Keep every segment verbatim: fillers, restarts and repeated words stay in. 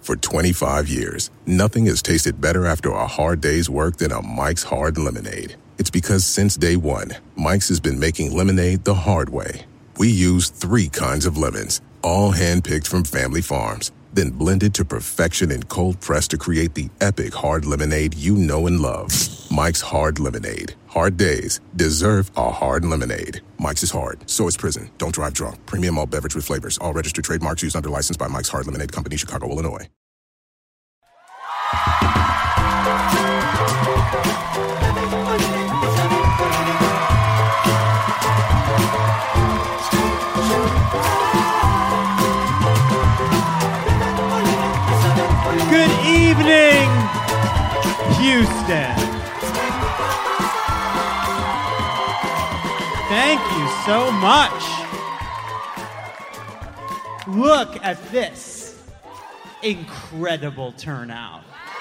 For twenty-five years, nothing has tasted better after a hard day's work than a Mike's Hard Lemonade. It's because since day one, Mike's has been making lemonade the hard way. We use three kinds of lemons, all hand-picked from family farms, then blended to perfection and cold-pressed to create the epic hard lemonade you know and love. Mike's Hard Lemonade. Hard days deserve a hard lemonade. Mike's is hard, so is prison. Don't drive drunk. Premium malt beverage with flavors. All registered trademarks used under license by Mike's Hard Lemonade Company, Chicago, Illinois. Good evening, Houston. Thank you so much. Look at this incredible turnout.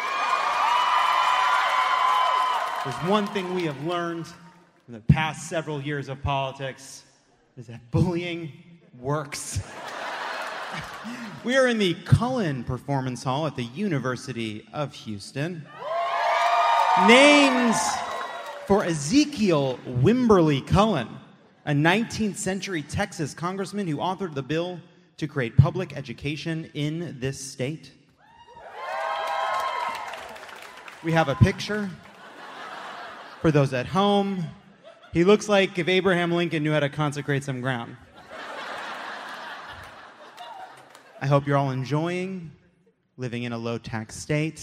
There's one thing we have learned in the past several years of politics is that bullying works. We are in the Cullen Performance Hall at the University of Houston. Names for Ezekiel Wimberly Cullen, a nineteenth century Texas congressman who authored the bill to create public education in this state. We have a picture for those at home. He looks like if Abraham Lincoln knew how to consecrate some ground. I hope you're all enjoying living in a low-tax state.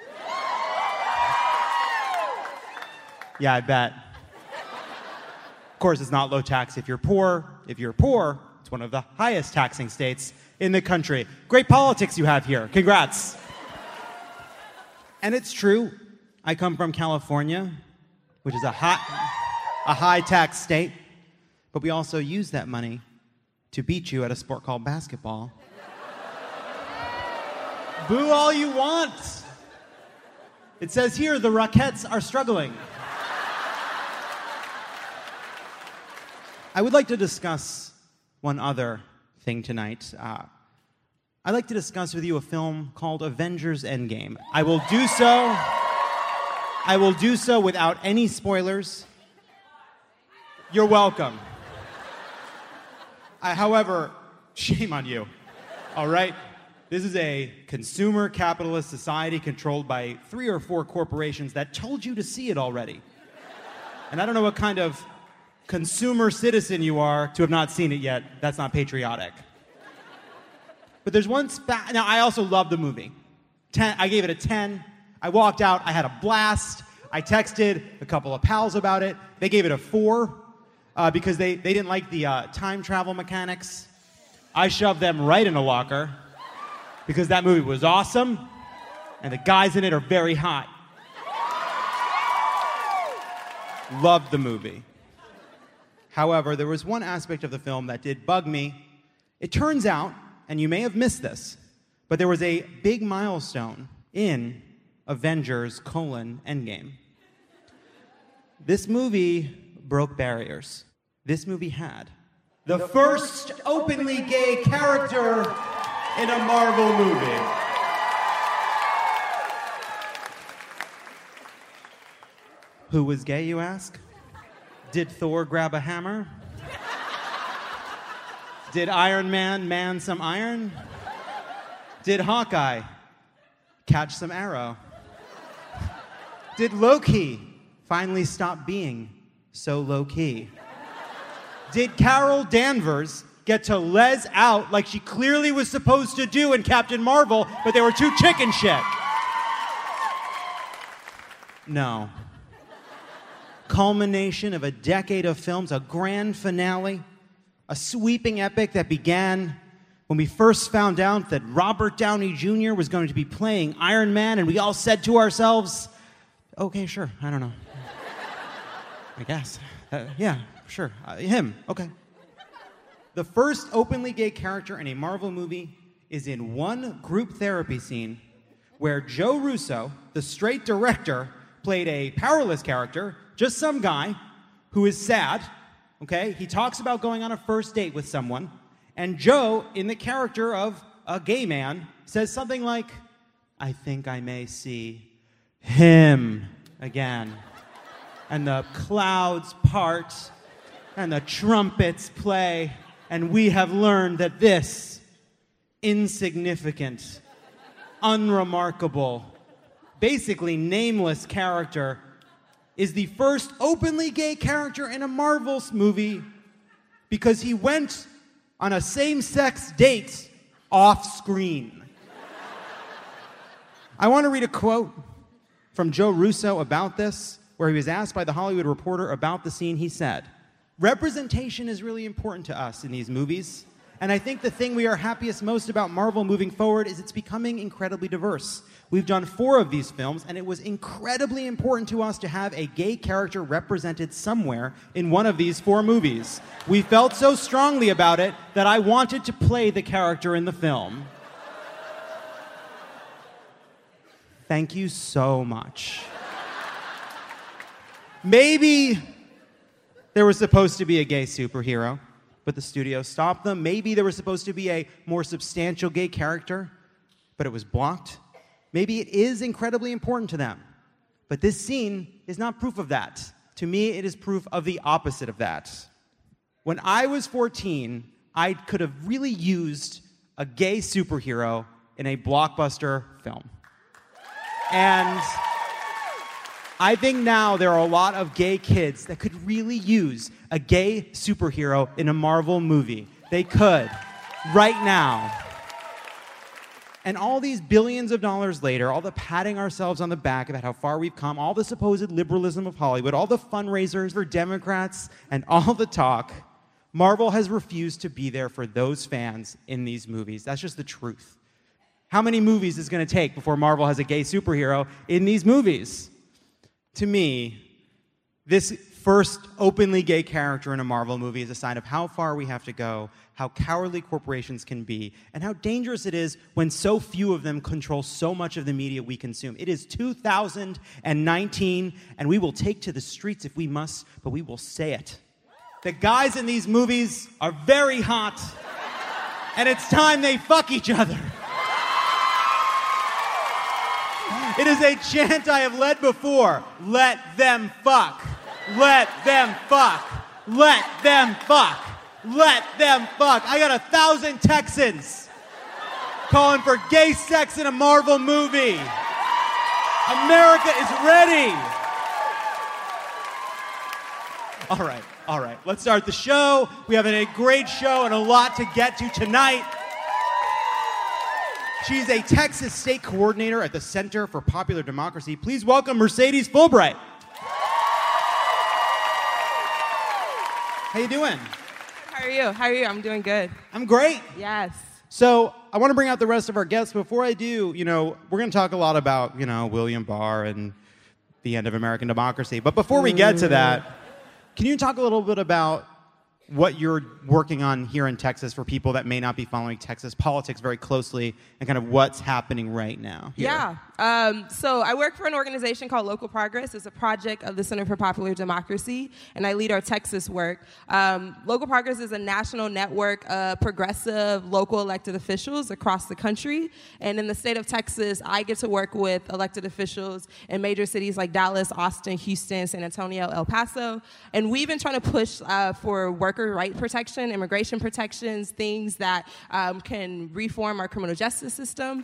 Yeah, I bet. Of course, it's not low-tax if you're poor. If you're poor, it's one of the highest taxing states in the country. Great politics you have here. Congrats. And it's true. I come from California, which is a high, a high-tax state. But we also use that money to beat you at a sport called basketball. Boo all you want. It says here the Rockettes are struggling. I would like to discuss one other thing tonight. Uh, I'd like to discuss with you a film called Avengers Endgame. I will do so. I will do so without any spoilers. You're welcome. I, however, shame on you. All right? This is a consumer capitalist society controlled by three or four corporations that told you to see it already. And I don't know what kind of consumer citizen you are to have not seen it yet. That's not patriotic. But there's one spa- Now, I also love the movie. Ten, I gave it a ten. I walked out. I had a blast. I texted a couple of pals about it. They gave it a four uh, because they, they didn't like the uh, time travel mechanics. I shoved them right in a locker because that movie was awesome, and the guys in it are very hot. Loved the movie. However, there was one aspect of the film that did bug me. It turns out, and you may have missed this, but there was a big milestone in Avengers colon Endgame. This movie broke barriers. This movie had the first openly gay character in a Marvel movie. Who was gay, you ask? Did Thor grab a hammer? Did Iron Man man some iron? Did Hawkeye catch some arrow? Did Loki finally stop being so low-key? Did Carol Danvers get to les out like she clearly was supposed to do in Captain Marvel, but they were too chicken shit? No. Culmination of a decade of films, a grand finale, a sweeping epic that began when we first found out that Robert Downey Junior was going to be playing Iron Man, and we all said to ourselves, okay, sure, I don't know. I guess. Uh, yeah, sure. Uh, him, okay. The first openly gay character in a Marvel movie is in one group therapy scene where Joe Russo, the straight director, played a powerless character, just some guy who is sad, okay? He talks about going on a first date with someone, and Joe, in the character of a gay man, says something like, I think I may see him again. And the clouds part, and the trumpets play, and we have learned that this insignificant, unremarkable, basically nameless character is the first openly gay character in a Marvel movie because he went on a same-sex date off-screen. I want to read a quote from Joe Russo about this, where he was asked by The Hollywood Reporter about the scene. He said, "Representation is really important to us in these movies, and I think the thing we are happiest most about Marvel moving forward is it's becoming incredibly diverse. We've done four of these films, and it was incredibly important to us to have a gay character represented somewhere in one of these four movies. We felt so strongly about it that I wanted to play the character in the film." Thank you so much. Maybe there was supposed to be a gay superhero, but the studio stopped them. Maybe there was supposed to be a more substantial gay character, but it was blocked. Maybe it is incredibly important to them, but this scene is not proof of that. To me, it is proof of the opposite of that. When I was fourteen, I could have really used a gay superhero in a blockbuster film. And I think now there are a lot of gay kids that could really use a gay superhero in a Marvel movie. They could, right now. And all these billions of dollars later, all the patting ourselves on the back about how far we've come, all the supposed liberalism of Hollywood, all the fundraisers for Democrats, and all the talk, Marvel has refused to be there for those fans in these movies. That's just the truth. How many movies is it going to take before Marvel has a gay superhero in these movies? To me, this first openly gay character in a Marvel movie is a sign of how far we have to go, how cowardly corporations can be, and how dangerous it is when so few of them control so much of the media we consume. It is two thousand nineteen, and we will take to the streets if we must, but we will say it. The guys in these movies are very hot, and it's time they fuck each other. It is a chant I have led before. Let them fuck. Let them fuck. Let them fuck. Let them fuck. I got a thousand Texans calling for gay sex in a Marvel movie. America is ready. All right, all right. Let's start the show. We have a great show and a lot to get to tonight. She's a Texas state coordinator at the Center for Popular Democracy. Please welcome Mercedes Fulbright. How you doing? How are you? How are you? I'm doing good. I'm great. Yes. So I want to bring out the rest of our guests. Before I do, you know, we're going to talk a lot about, you know, William Barr and the end of American democracy. But before we get to that, can you talk a little bit about what you're working on here in Texas for people that may not be following Texas politics very closely and kind of what's happening right now here? Yeah. Um, so I work for an organization called Local Progress. It's a project of the Center for Popular Democracy, and I lead our Texas work. Um, Local Progress is a national network of progressive local elected officials across the country. And in the state of Texas, I get to work with elected officials in major cities like Dallas, Austin, Houston, San Antonio, El Paso. And we've been trying to push uh, for worker right protection, immigration protections, things that um, can reform our criminal justice system.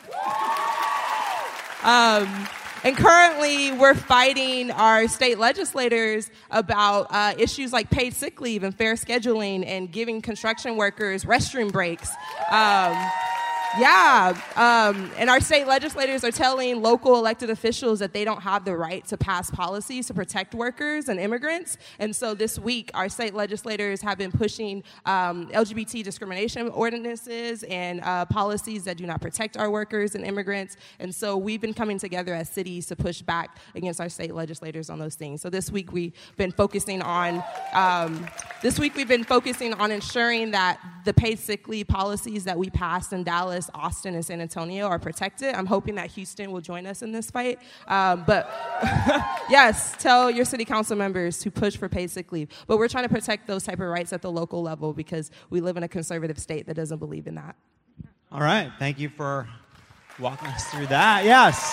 Um, and currently, we're fighting our state legislators about uh, issues like paid sick leave and fair scheduling and giving construction workers restroom breaks. Um, Yeah, um, and our state legislators are telling local elected officials that they don't have the right to pass policies to protect workers and immigrants. And so this week, our state legislators have been pushing um, L G B T discrimination ordinances and uh, policies that do not protect our workers and immigrants. And so we've been coming together as cities to push back against our state legislators on those things. So this week we've been focusing on um, this week we've been focusing on ensuring that the paid sick leave policies that we passed in Dallas, Austin, and San Antonio are protected. I'm hoping that Houston will join us in this fight. Um, but yes, tell your city council members to push for paid sick leave. But we're trying to protect those type of rights at the local level because we live in a conservative state that doesn't believe in that. All right. Thank you for walking us through that. Yes.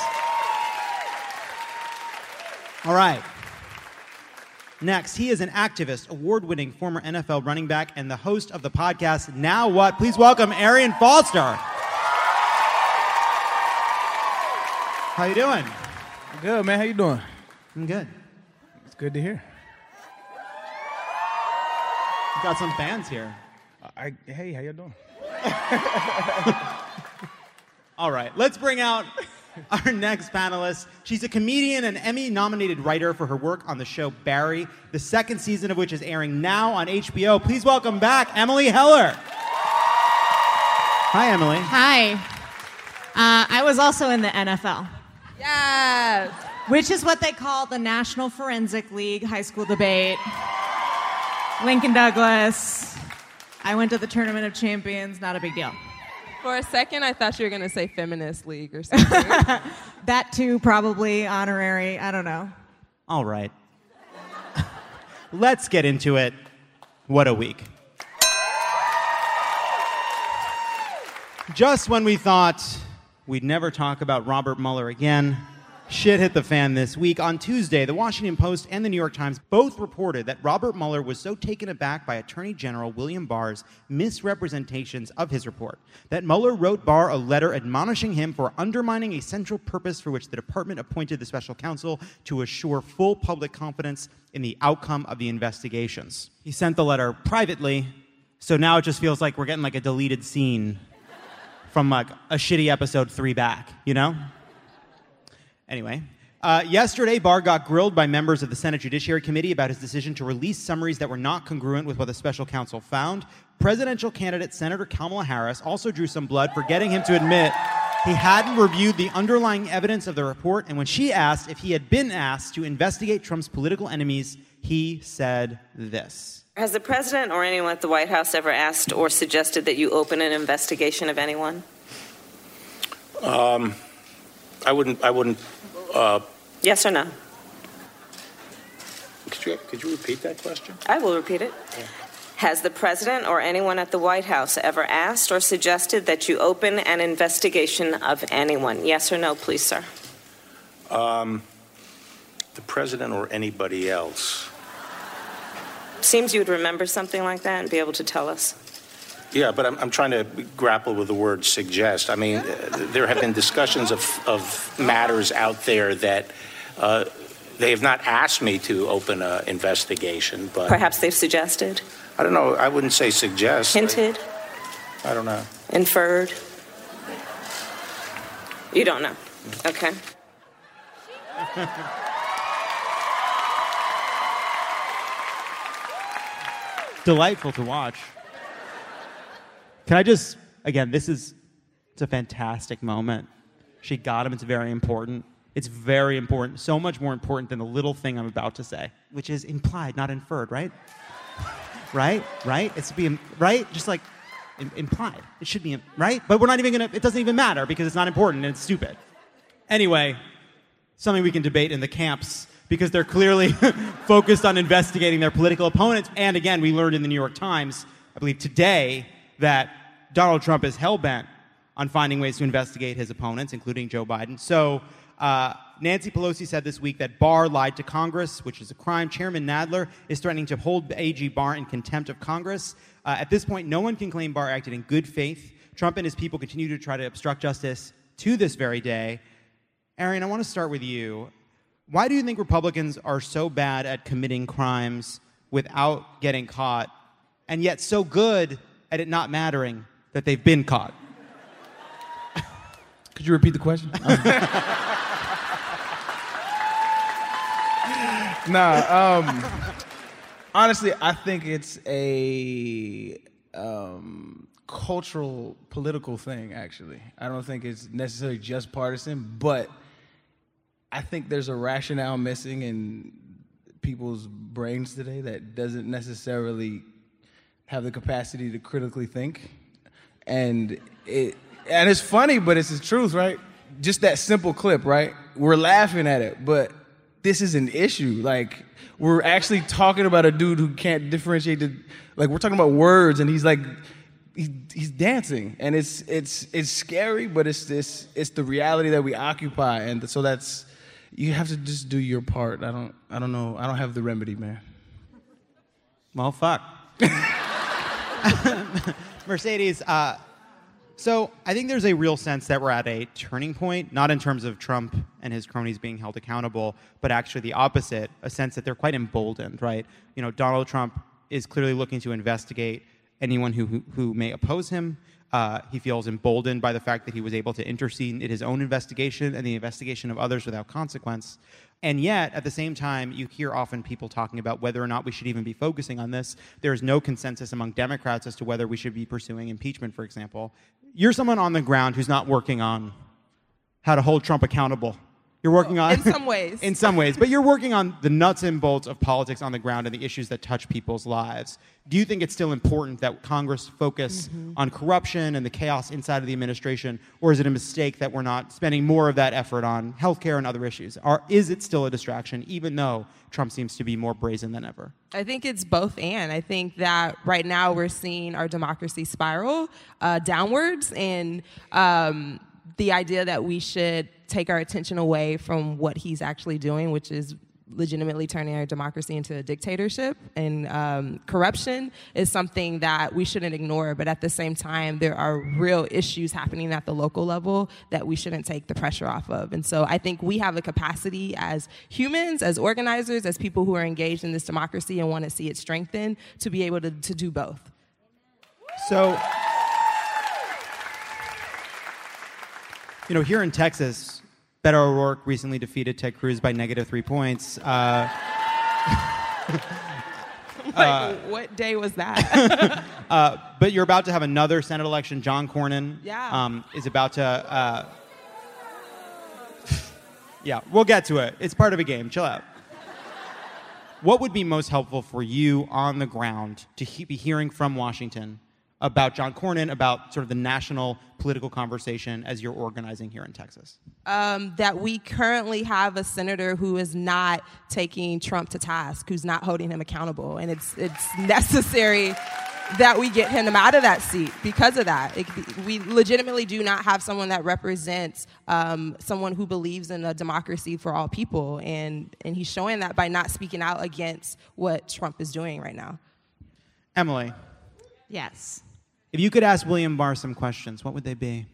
All right. Next, he is an activist, award-winning former N F L running back, and the host of the podcast, Now What? Please welcome Arian Foster. How you doing? Good, man. How you doing? I'm good. It's good to hear. We've got some fans here. I, hey, how you doing? All right, let's bring out our next panelist. She's a comedian and Emmy-nominated writer for her work on the show Barry, the second season of which is airing now on H B O. Please welcome back Emily Heller. Hi, Emily. Hi. Uh, I was also in the N F L. Yes. Which is what they call the National Forensic League high school debate. Lincoln Douglas. I went to the Tournament of Champions. Not a big deal. For a second, I thought you were going to say feminist league or something. That too, probably honorary. I don't know. All right. Let's get into it. What a week. Just when we thought we'd never talk about Robert Mueller again, shit hit the fan this week. On Tuesday, the Washington Post and the New York Times both reported that Robert Mueller was so taken aback by Attorney General William Barr's misrepresentations of his report that Mueller wrote Barr a letter admonishing him for undermining a central purpose for which the department appointed the special counsel to assure full public confidence in the outcome of the investigations. He sent the letter privately, so now it just feels like we're getting like a deleted scene from like a shitty episode three back, you know? Anyway, uh, yesterday, Barr got grilled by members of the Senate Judiciary Committee about his decision to release summaries that were not congruent with what the special counsel found. Presidential candidate Senator Kamala Harris also drew some blood for getting him to admit he hadn't reviewed the underlying evidence of the report, and when she asked if he had been asked to investigate Trump's political enemies, he said this. Has the president or anyone at the White House ever asked or suggested that you open an investigation of anyone? Um... I wouldn't, I wouldn't, uh... Yes or no? Could you, could you repeat that question? I will repeat it. Yeah. Has the president or anyone at the White House ever asked or suggested that you open an investigation of anyone? Yes or no, please, sir? Um, the president or anybody else? Seems you would remember something like that and be able to tell us. Yeah, but I'm, I'm trying to grapple with the word suggest. I mean, uh, there have been discussions of, of matters out there that uh, they have not asked me to open an investigation, but... Perhaps they've suggested? I don't know. I wouldn't say suggest. Hinted? I, I don't know. Inferred? You don't know? Okay. Delightful to watch. Can I just, again, this is, it's a fantastic moment. She got him. It's very important. It's very important. So much more important than the little thing I'm about to say, which is implied, not inferred, right? Right? Right? It's being, right? Just like im- implied. It should be, right? But we're not even going to, it doesn't even matter because it's not important and it's stupid. Anyway, something we can debate in the camps because they're clearly focused on investigating their political opponents. And again, we learned in the New York Times, I believe today, that Donald Trump is hell-bent on finding ways to investigate his opponents, including Joe Biden. So uh, Nancy Pelosi said this week that Barr lied to Congress, which is a crime. Chairman Nadler is threatening to hold A G Barr in contempt of Congress. Uh, at this point, no one can claim Barr acted in good faith. Trump and his people continue to try to obstruct justice to this very day. Arian, I want to start with you. Why do you think Republicans are so bad at committing crimes without getting caught, and yet so good at it not mattering that they've been caught? Could you repeat the question? nah, um, honestly, I think it's a um, cultural, political thing, actually. I don't think it's necessarily just partisan, but I think there's a rationale missing in people's brains today that doesn't necessarily have the capacity to critically think. And it and it's funny, but it's the truth, right? Just that simple clip, right? We're laughing at it, but this is an issue. Like, we're actually talking about a dude who can't differentiate the, like, we're talking about words, and he's like he, he's dancing, and it's it's it's scary, but it's this it's the reality that we occupy, and so that's you have to just do your part. I don't I don't know I don't have the remedy, man. Well, fuck. Mercedes, uh, so I think there's a real sense that we're at a turning point, not in terms of Trump and his cronies being held accountable, but actually the opposite, a sense that they're quite emboldened, right? You know, Donald Trump is clearly looking to investigate anyone who, who, who may oppose him. Uh, he feels emboldened by the fact that he was able to intercede in his own investigation and the investigation of others without consequence. And yet, at the same time, you hear often people talking about whether or not we should even be focusing on this. There is no consensus among Democrats as to whether we should be pursuing impeachment, for example. You're someone on the ground who's not working on how to hold Trump accountable. You're working on... In some ways. in some ways. But you're working on the nuts and bolts of politics on the ground and the issues that touch people's lives. Do you think it's still important that Congress focus mm-hmm. on corruption and the chaos inside of the administration, or is it a mistake that we're not spending more of that effort on healthcare and other issues? Or is it still a distraction, even though Trump seems to be more brazen than ever? I think it's both and. I think that right now we're seeing our democracy spiral uh, downwards, and um, the idea that we should take our attention away from what he's actually doing, which is legitimately turning our democracy into a dictatorship, and um, corruption is something that we shouldn't ignore. But at the same time, there are real issues happening at the local level that we shouldn't take the pressure off of. And so I think we have a capacity as humans, as organizers, as people who are engaged in this democracy and want to see it strengthened, to be able to, to do both. So, you know, here in Texas, Beto O'Rourke recently defeated Ted Cruz by negative three points. Uh, like, uh, what day was that? uh, but you're about to have another Senate election. John Cornyn yeah. um, is about to... Uh, yeah, we'll get to it. It's part of a game. Chill out. What would be most helpful for you on the ground to he- be hearing from Washington about John Cornyn, about sort of the national political conversation as you're organizing here in Texas? Um, that we currently have a senator who is not taking Trump to task, who's not holding him accountable. And it's it's necessary that we get him out of that seat because of that. It, we legitimately do not have someone that represents um, someone who believes in a democracy for all people. And, and he's showing that by not speaking out against what Trump is doing right now. Emily. Yes. If you could ask William Barr some questions, what would they be?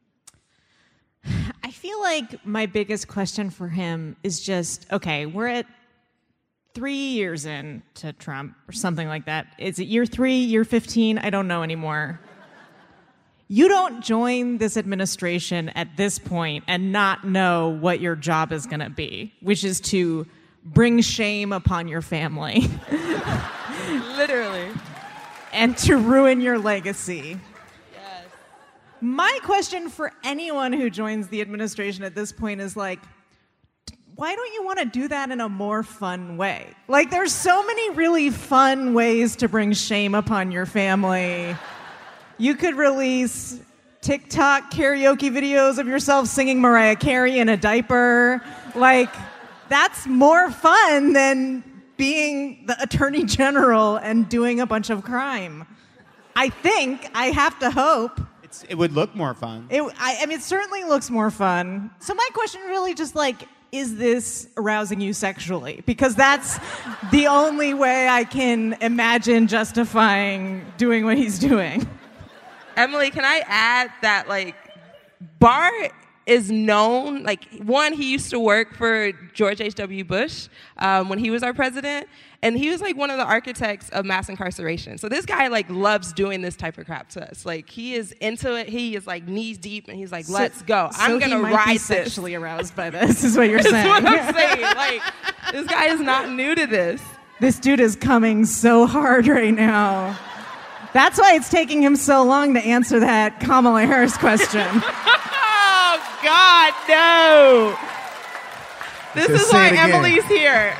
I feel like my biggest question for him is just, okay, we're at three years in to Trump or something like that. Is it year three, year fifteen? I don't know anymore. You don't join this administration at this point and not know what your job is going to be, which is to bring shame upon your family. Literally. And to ruin your legacy. Yes. My question for anyone who joins the administration at this point is like, why don't you want to do that in a more fun way? Like, there's so many really fun ways to bring shame upon your family. You could release TikTok karaoke videos of yourself singing Mariah Carey in a diaper. Like, that's more fun than being the attorney general and doing a bunch of crime. I think, I have to hope. It's, it would look more fun. It, I, I mean, it certainly looks more fun. So my question really just like, is this arousing you sexually? Because that's the only way I can imagine justifying doing what he's doing. Emily, can I add that, like, Barr is known, like, one, he used to work for George H W Bush um, when he was our president, and he was, like, one of the architects of mass incarceration. So this guy, like, loves doing this type of crap to us. Like, he is into it. He is, like, knees deep, and he's like, let's so, go. I'm so going to ride ride this. Sexually aroused by this is what you're That's saying. what I'm saying. Like, this guy is not new to this. This dude is coming so hard right now. That's why it's taking him so long to answer that Kamala Harris question. Oh, God, no. This Just is why say it again. Emily's here.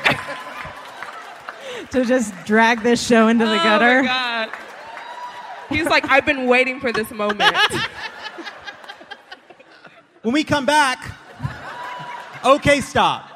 To just drag this show into the Oh, gutter. my God. He's like, I've been waiting for this moment. When we come back, okay, stop.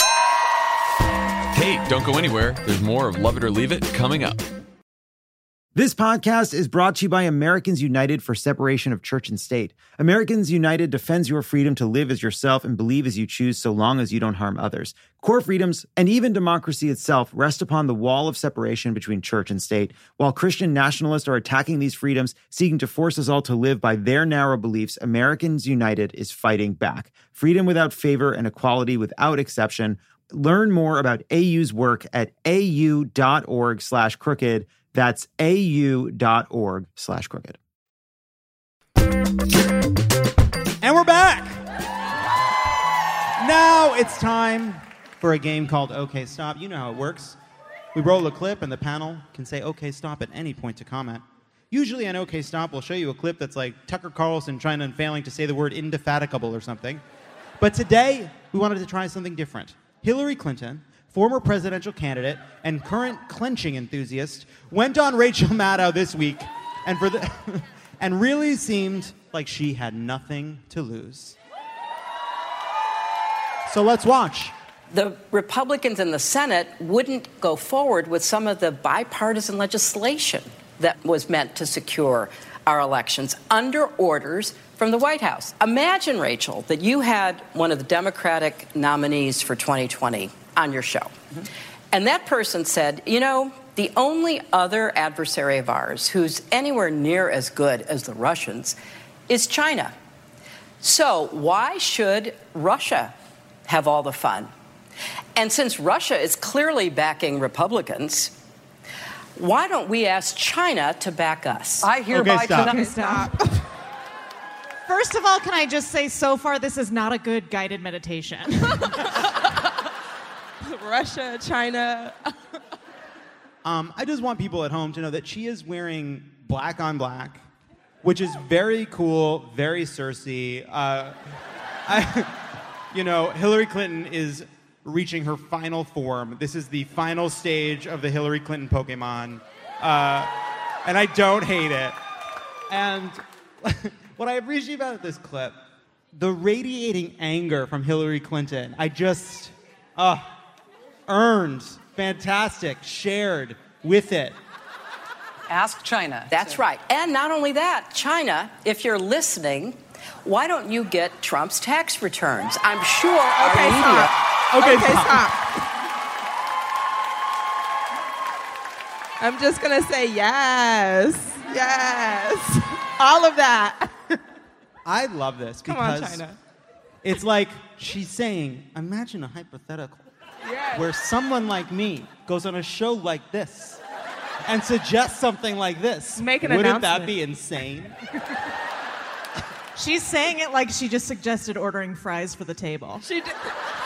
Hey, don't go anywhere. There's more of Love It or Leave It coming up. This podcast is brought to you by Americans United for Separation of Church and State. Americans United defends your freedom to live as yourself and believe as you choose so long as you don't harm others. Core freedoms, and even democracy itself, rest upon the wall of separation between church and state. While Christian nationalists are attacking these freedoms, seeking to force us all to live by their narrow beliefs, Americans United is fighting back. Freedom without favor and equality without exception. Learn more about A U's work at au.org slash crooked. That's au.org slash crooked. And we're back. Now it's time for a game called OK Stop. You know how it works. We roll a clip and the panel can say OK Stop at any point to comment. Usually on OK Stop, we'll show you a clip that's like Tucker Carlson trying and failing to say the word indefatigable or something. But today, we wanted to try something different. Hillary Clinton, former presidential candidate and current clenching enthusiast, went on Rachel Maddow this week and for the and really seemed like she had nothing to lose. So let's watch. The Republicans in the Senate wouldn't go forward with some of the bipartisan legislation that was meant to secure our elections under orders from the White House. Imagine, Rachel, that you had one of the Democratic nominees for twenty twenty on your show. Mm-hmm. And that person said, you know, the only other adversary of ours who's anywhere near as good as the Russians is China. So why should Russia have all the fun? And since Russia is clearly backing Republicans, why don't we ask China to back us? I hereby okay, stop. Okay, stop. First of all, can I just say, so far, this is not a good guided meditation. Russia, China. um, I just want people at home to know that she is wearing black on black, which is very cool, very Cersei. Uh, I, you know, Hillary Clinton is reaching her final form. This is the final stage of the Hillary Clinton Pokemon. Uh, and I don't hate it. And what I appreciate about this clip, the radiating anger from Hillary Clinton, I just, uh, earned, fantastic, shared with it. Ask China. That's right. And not only that, China, if you're listening, why don't you get Trump's tax returns? I'm sure our Okay, media... stop. Okay, Okay, stop. stop. I'm just going to say yes. Yes. All of that. I love this Come on, because China. it's like she's saying, imagine a hypothetical Yes. where someone like me goes on a show like this and suggests something like this. Make an Wouldn't that announcement. be insane? She's saying it like she just suggested ordering fries for the table. She did.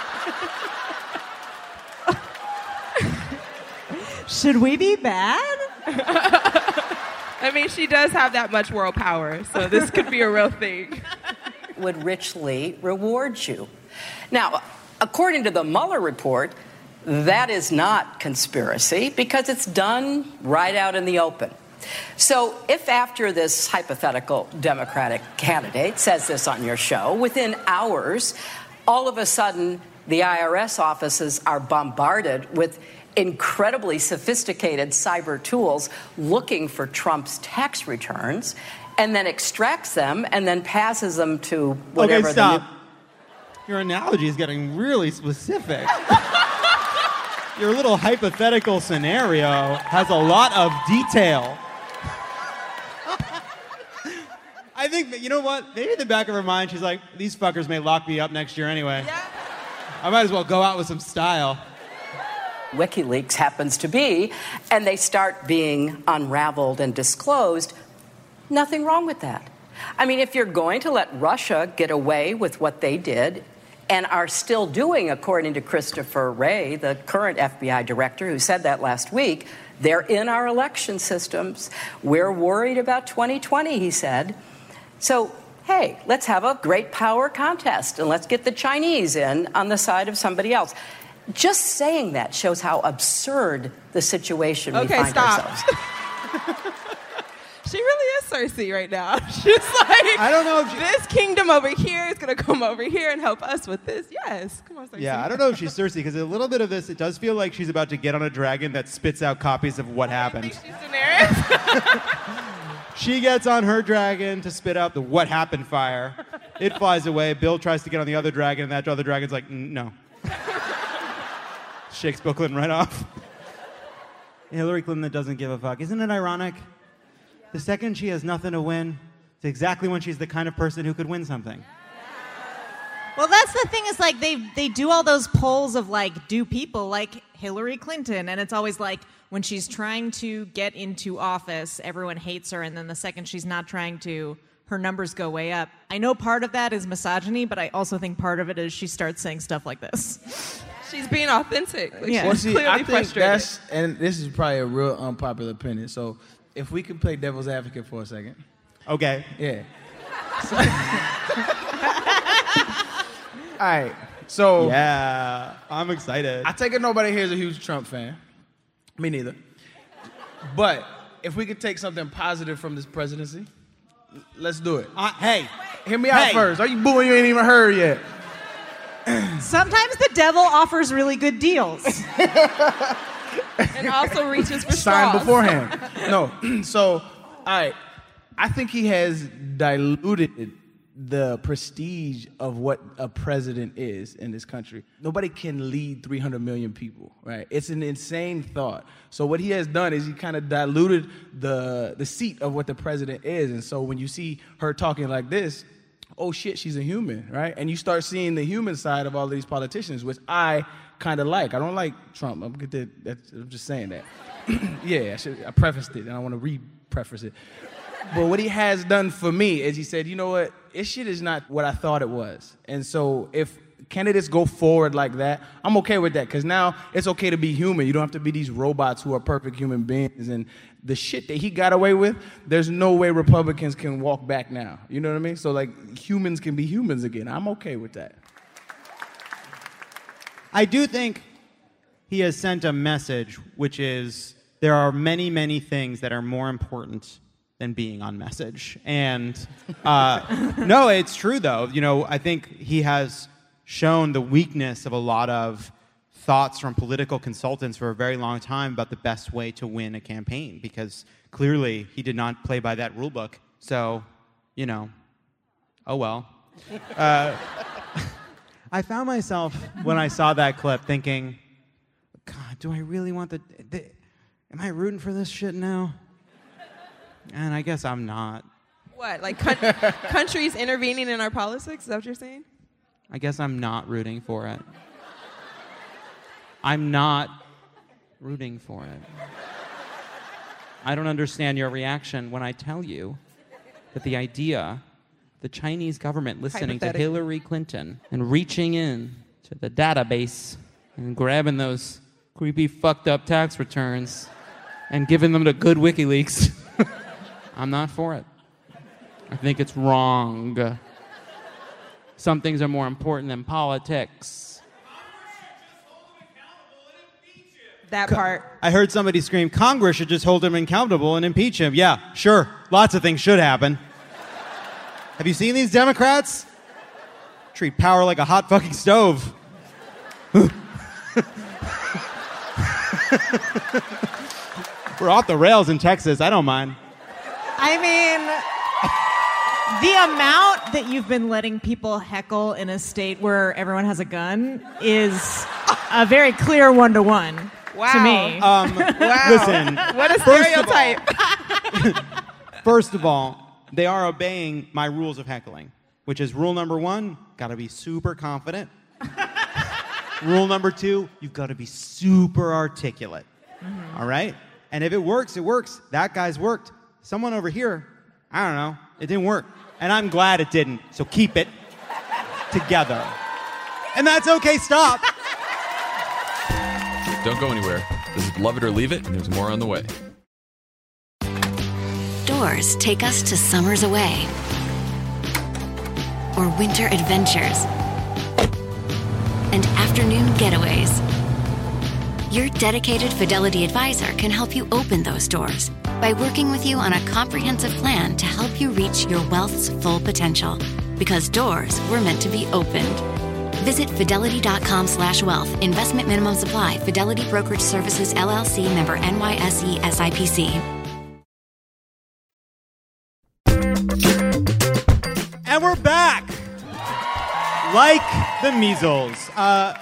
Should we be bad? I mean, she does have that much world power, so this could be a real thing. would richly reward you. Now, according to the Mueller report, that is not conspiracy because it's done right out in the open. So if after this hypothetical Democratic candidate says this on your show, within hours, all of a sudden the I R S offices are bombarded with incredibly sophisticated cyber tools looking for Trump's tax returns and then extracts them and then passes them to whatever okay, stop. the new... Your analogy is getting really specific. Your little hypothetical scenario has a lot of detail. I think that, you know what? Maybe in the back of her mind, she's like, these fuckers may lock me up next year anyway. Yeah. I might as well go out with some style. WikiLeaks happens to be, and they start being unraveled and disclosed. Nothing wrong with that. I mean, if you're going to let Russia get away with what they did and are still doing, according to Christopher Wray, the current F B I director who said that last week, they're in our election systems. We're worried about twenty twenty, he said. So, hey, let's have a great power contest and let's get the Chinese in on the side of somebody else. Just saying that shows how absurd the situation we Okay, find stop. ourselves. She really is Cersei right now. She's like, I don't know if she, this kingdom over here is going to come over here and help us with this. Yes. Come on, Cersei. Yeah, I don't know if she's Cersei, because a little bit of this, it does feel like she's about to get on a dragon that spits out copies of what happened. I think she's Daenerys. She gets on her dragon to spit out the what happened fire. It flies away. Bill tries to get on the other dragon, and that other dragon's like, no. Shakes Bill Clinton right off. Hillary Clinton doesn't give a fuck. Isn't it ironic? The second she has nothing to win, it's exactly when she's the kind of person who could win something. Well, that's the thing, is like they they do all those polls of like, do people like Hillary Clinton? And it's always like, when she's trying to get into office, everyone hates her, and then the second she's not trying to, her numbers go way up. I know part of that is misogyny, but I also think part of it is she starts saying stuff like this. She's being authentic. Like, Yeah. Well, she's see, clearly I think frustrated. that's, and this is probably a real unpopular opinion. So, if we could play devil's advocate for a second, Okay. yeah. All right. So, Yeah, I'm excited. I take it nobody here is a huge Trump fan. Me neither. But if we could take something positive from this presidency, let's do it. Uh, hey, Hear me out Hey. first. Are you booing? You ain't even heard yet. Sometimes the devil offers really good deals. And also reaches for Signed straws. beforehand. No. So, all right. I think he has diluted the prestige of what a president is in this country. Nobody can lead three hundred million people, right? It's an insane thought. So what he has done is he kind of diluted the the seat of what the president is. And so when you see her talking like this, oh shit, she's a human, right? And you start seeing the human side of all of these politicians, which I kind of like. I don't like Trump. I'm, get that, that's, I'm just saying that. Yeah, I, should, I prefaced it, and I want to re-preface it. But what he has done for me is he said, you know what, this shit is not what I thought it was. And so if candidates go forward like that, I'm okay with that, because now it's okay to be human. You don't have to be these robots who are perfect human beings. And the shit that he got away with, there's no way Republicans can walk back now. You know what I mean? So, like, humans can be humans again. I'm okay with that. I do think he has sent a message, which is there are many, many things that are more important than being on message. And uh, no, it's true, though. You know, I think he has shown the weakness of a lot of thoughts from political consultants for a very long time about the best way to win a campaign, because clearly he did not play by that rule book. So, you know, oh well. Uh, I found myself, when I saw that clip, thinking, God, do I really want the, the... Am I rooting for this shit now? And I guess I'm not. What, like coun- countries intervening in our politics? Is that what you're saying? I guess I'm not rooting for it. I'm not rooting for it. I don't understand your reaction when I tell you that the idea, the Chinese government listening to Hypothetically. Hillary Clinton and reaching in to the database and grabbing those creepy, fucked up tax returns and giving them to good WikiLeaks, I'm not for it. I think it's wrong. Some things are more important than politics. That part. I heard somebody scream, Congress should just hold him accountable and impeach him. Yeah, sure. Lots of things should happen. Have you seen these Democrats? Treat power like a hot fucking stove. We're off the rails in Texas. I don't mind. I mean, the amount that you've been letting people heckle in a state where everyone has a gun is a very clear one-to-one Wow. to me. Um, Wow. Listen. What a first of all- stereotype. First of all, they are obeying my rules of heckling, which is rule number one, got to be super confident. Rule number two, you've got to be super articulate. Mm-hmm. All right? And if it works, it works. That guy's worked. Someone over here, I don't know, it didn't work. And I'm glad it didn't. So keep it together. And that's okay, stop. Don't go anywhere. This is Love It or Leave It, and there's more on the way. Doors take us to summers away or winter adventures and afternoon getaways. Your dedicated Fidelity advisor can help you open those doors by working with you on a comprehensive plan to help you reach your wealth's full potential. Because doors were meant to be opened. Visit fidelity.com slash wealth. Investment minimum supply. Fidelity Brokerage Services, L L C, member N Y S E S I P C. And we're back. Like the measles. Uh,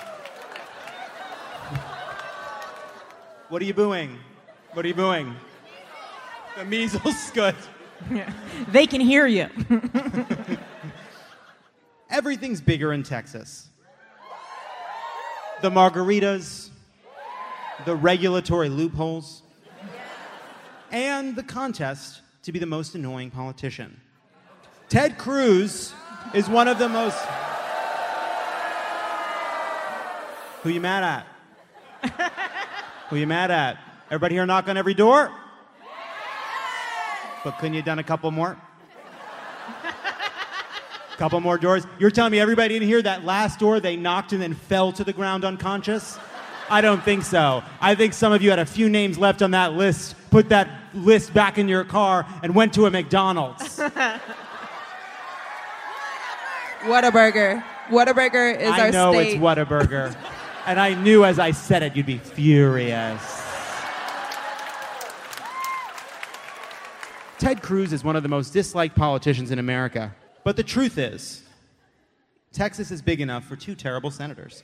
what are you booing? What are you booing? The measles, good. Yeah. They can hear you. Everything's bigger in Texas. The margaritas, the regulatory loopholes, and the contest to be the most annoying politician. Ted Cruz is one of the most... Who you mad at? Who you mad at? Everybody here knock on every door? But couldn't you have done a couple more? Couple more doors? You're telling me everybody in here, that last door they knocked and then fell to the ground unconscious? I don't think so. I think some of you had a few names left on that list, put that list back in your car, and went to a McDonald's. Whataburger. Whataburger is I our know state. it's Whataburger. And I knew as I said it, you'd be furious. Ted Cruz is one of the most disliked politicians in America. But the truth is, Texas is big enough for two terrible senators.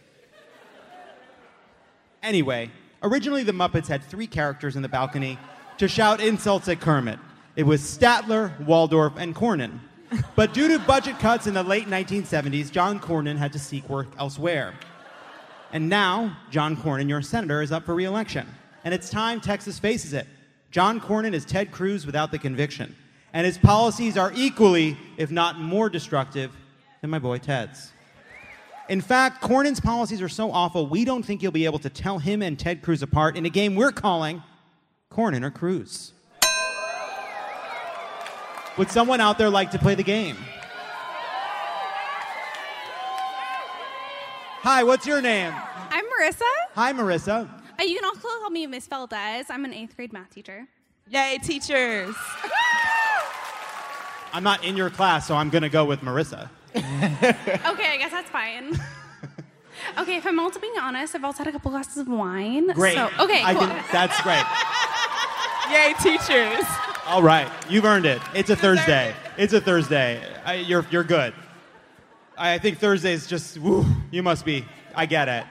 Anyway, originally the Muppets had three characters in the balcony to shout insults at Kermit. It was Statler, Waldorf, and Cornyn. But due to budget cuts in the late nineteen seventies, John Cornyn had to seek work elsewhere. And now, John Cornyn, your senator, is up for re-election. And it's time Texas faces it. John Cornyn is Ted Cruz without the conviction. And his policies are equally, if not more destructive, than my boy Ted's. In fact, Cornyn's policies are so awful, we don't think you'll be able to tell him and Ted Cruz apart in a game we're calling Cornyn or Cruz. Would someone out there like to play the game? Hi, what's your name? I'm Marissa. Hi, Marissa. Uh, you can also call me Miss Valdez. I'm an eighth grade math teacher. Yay, teachers. I'm not in your class, so I'm going to go with Marissa. Okay, I guess that's fine. Okay, if I'm also being honest, I've also had a couple glasses of wine. Great. So, okay, I cool. can, that's great. Yay, teachers. All right, you've earned it. It's a Thursday. It's a Thursday. I, you're you're good. I think Thursday's just, woo, you must be. I get it.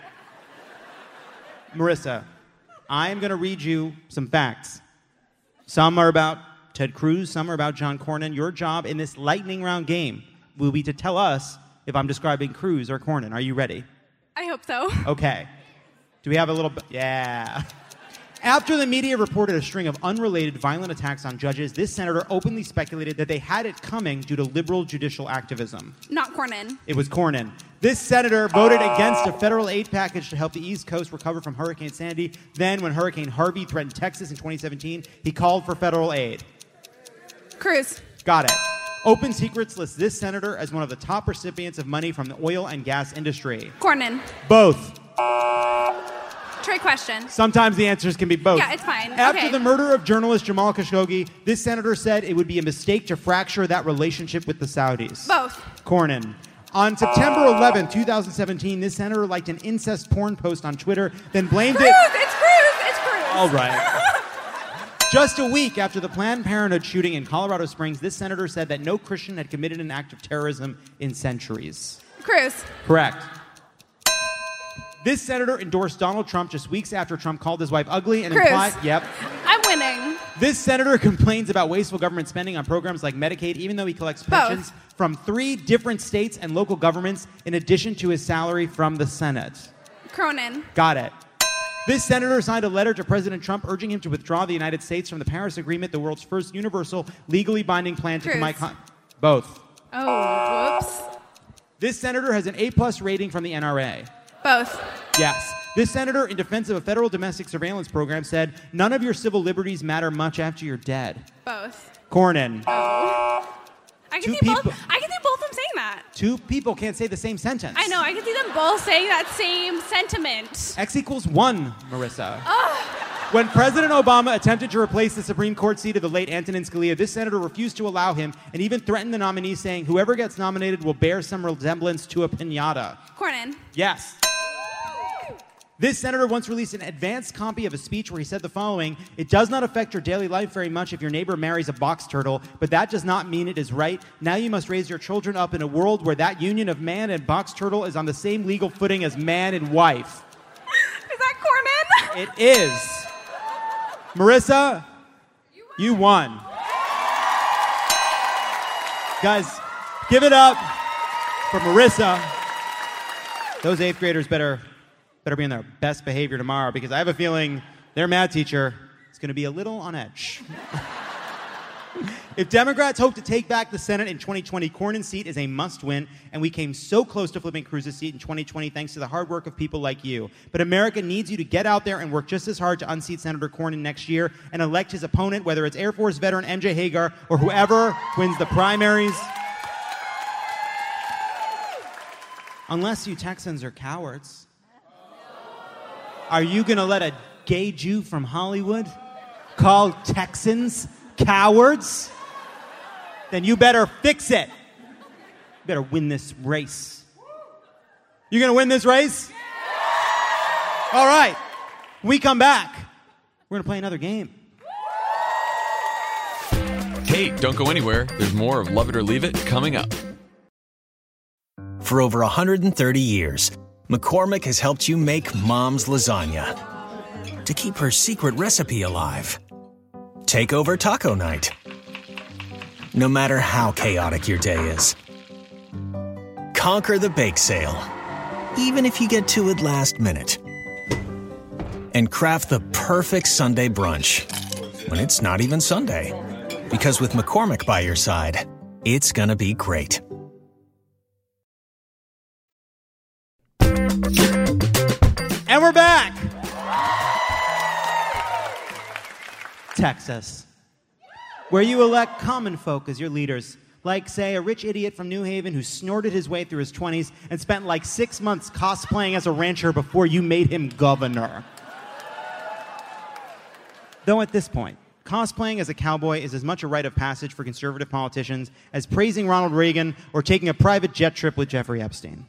Marissa, I'm going to read you some facts. Some are about Ted Cruz, some are about John Cornyn. Your job in this lightning round game will be to tell us if I'm describing Cruz or Cornyn. Are you ready? I hope so. Okay. Do we have a little... B- yeah. After the media reported a string of unrelated violent attacks on judges, this senator openly speculated that they had it coming due to liberal judicial activism. Not Cornyn. It was Cornyn. This senator voted against a federal aid package to help the East Coast recover from Hurricane Sandy. Then, when Hurricane Harvey threatened Texas in twenty seventeen, he called for federal aid. Cruz. Got it. Open Secrets lists this senator as one of the top recipients of money from the oil and gas industry. Cornyn. Both. Trick question. Sometimes the answers can be both. Yeah, it's fine. After Okay. the murder of journalist Jamal Khashoggi, this senator said it would be a mistake to fracture that relationship with the Saudis. Both. Cornyn. On September eleventh, twenty seventeen, this senator liked an incest porn post on Twitter, then blamed Cruz, it... it's Cruz, it's Cruz. All right. Just a week after the Planned Parenthood shooting in Colorado Springs, this senator said that no Christian had committed an act of terrorism in centuries. Cruz. Correct. This senator endorsed Donald Trump just weeks after Trump called his wife ugly and Cruz. implied... Yep. I'm winning. This senator complains about wasteful government spending on programs like Medicaid, even though he collects pensions Both. from three different states and local governments in addition to his salary from the Senate. Cronin. Got it. This senator signed a letter to President Trump urging him to withdraw the United States from the Paris Agreement, the world's first universal, legally binding plan to Cruz. combine... Con- Both. Oh, whoops. This senator has an A-plus rating from the N R A. Both. Yes. This senator, in defense of a federal domestic surveillance program, said, none of your civil liberties matter much after you're dead. Both. Cornyn. Oh. I can Two see people- both. I can see both of them saying that. Two people can't say the same sentence. I know. I can see them both saying that same sentiment. X equals one, Marissa. Ugh. When President Obama attempted to replace the Supreme Court seat of the late Antonin Scalia, this senator refused to allow him and even threatened the nominee, saying, whoever gets nominated will bear some resemblance to a piñata. Cornyn. Yes. This senator once released an advanced copy of a speech where he said the following: it does not affect your daily life very much if your neighbor marries a box turtle, but that does not mean it is right. Now you must raise your children up in a world where that union of man and box turtle is on the same legal footing as man and wife. Is that Cornyn? It is. Marissa, you won. Guys, give it up for Marissa. Those eighth graders better better be in their best behavior tomorrow, because I have a feeling their math teacher is going to be a little on edge. If Democrats hope to take back the Senate in twenty twenty, Cornyn's seat is a must-win, and we came so close to flipping Cruz's seat in twenty twenty thanks to the hard work of people like you. But America needs you to get out there and work just as hard to unseat Senator Cornyn next year and elect his opponent, whether it's Air Force veteran M J Hagar or whoever wins the primaries. Unless you Texans are cowards. Are you going to let a gay Jew from Hollywood call Texans cowards? Then you better fix it. You better win this race. You going to win this race? All right. When we come back, we're going to play another game. Hey, don't go anywhere. There's more of Love It or Leave It coming up. For over one hundred thirty years, McCormick has helped you make Mom's lasagna to keep her secret recipe alive. Take over taco night. No matter how chaotic your day is. Conquer the bake sale, even if you get to it last minute. And craft the perfect Sunday brunch when it's not even Sunday. Because with McCormick by your side, it's gonna be great. And we're back. Texas, where you elect common folk as your leaders, like, say, a rich idiot from New Haven who snorted his way through his twenties and spent like six months cosplaying as a rancher before you made him governor. Though at this point, cosplaying as a cowboy is as much a rite of passage for conservative politicians as praising Ronald Reagan or taking a private jet trip with Jeffrey Epstein.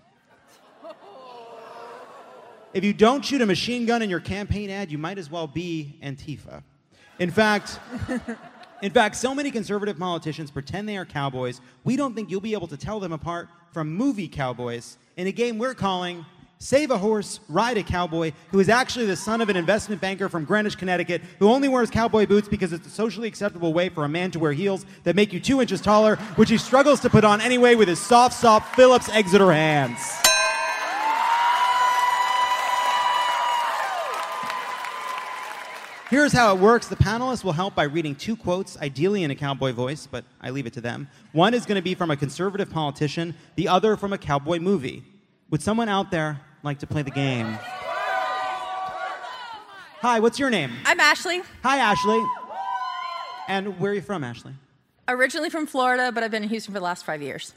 If you don't shoot a machine gun in your campaign ad, you might as well be Antifa. In fact, in fact, so many conservative politicians pretend they are cowboys, we don't think you'll be able to tell them apart from movie cowboys in a game we're calling Save a Horse, Ride a Cowboy, who is actually the son of an investment banker from Greenwich, Connecticut, who only wears cowboy boots because it's a socially acceptable way for a man to wear heels that make you two inches taller, which he struggles to put on anyway with his soft, soft Phillips Exeter hands. Here's how it works. The panelists will help by reading two quotes, ideally in a cowboy voice, but I leave it to them. One is going to be from a conservative politician, the other from a cowboy movie. Would someone out there like to play the game? Hi, what's your name? I'm Ashley. Hi, Ashley. And where are you from, Ashley? Originally from Florida, but I've been in Houston for the last five years.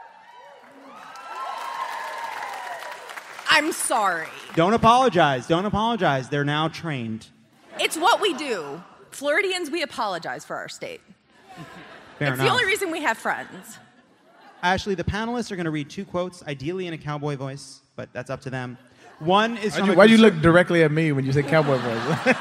I'm sorry. Don't apologize. Don't apologize. They're now trained. It's what we do. Floridians, we apologize for our state. Fair it's enough. the only reason we have friends. Ashley, the panelists are going to read two quotes, ideally in a cowboy voice, but that's up to them. One is Why'd from you, a why'd you conser- look directly at me when you said cowboy voice?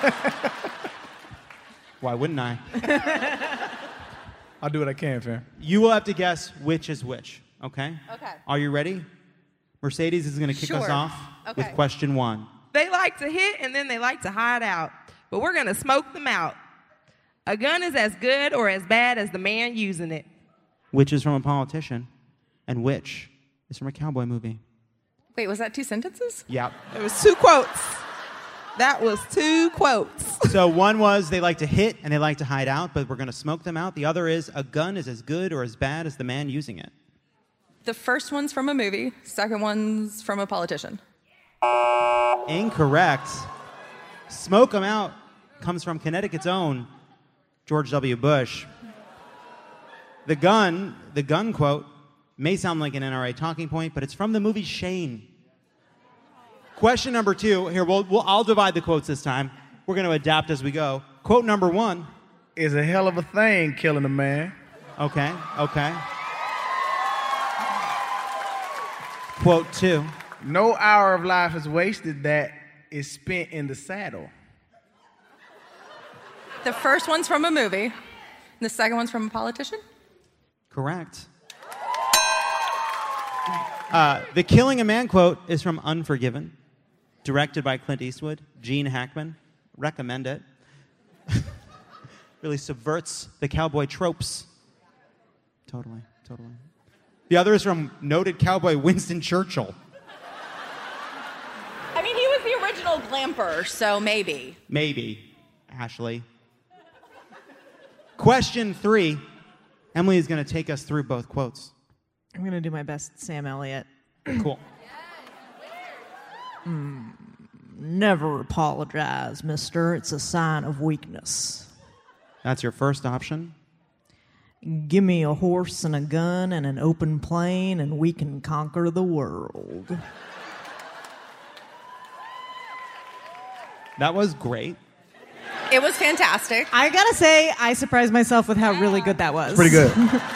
Why wouldn't I? I'll do what I can, fam. You will have to guess which is which, okay? Okay. Are you ready? Mercedes is going to kick us Sure. off Okay. with question one. They like to hit and then they like to hide out, but we're going to smoke them out. A gun is as good or as bad as the man using it. Which is from a politician, and which is from a cowboy movie. Wait, was that two sentences? Yep. It was two quotes. That was two quotes. So one was they like to hit and they like to hide out, but we're going to smoke them out. The other is a gun is as good or as bad as the man using it. The first one's from a movie. Second one's from a politician. Incorrect. Smoke them out comes from Connecticut's own George W. Bush. The gun, the gun quote, may sound like an N R A talking point, but it's from the movie Shane. Question number two. Here, we'll, we'll, I'll divide the quotes this time. We're going to adapt as we go. Quote number one. Is a hell of a thing killing a man. Okay, okay. Quote two. No hour of life is wasted that is spent in the saddle. The first one's from a movie. And the second one's from a politician? Correct. Uh, the killing a man quote is from Unforgiven, directed by Clint Eastwood, Gene Hackman. Recommend it. Really subverts the cowboy tropes. Totally, totally. The other is from noted cowboy Winston Churchill. I mean, he was the original glamper, so maybe. Maybe, Ashley. Question three. Emily is going to take us through both quotes. I'm going to do my best, Sam Elliott. Cool. Mm, never apologize, mister. It's a sign of weakness. That's your first option. Give me a horse and a gun and an open plain, and we can conquer the world. That was great. It was fantastic. I gotta say, I surprised myself with how really good that was. Pretty good.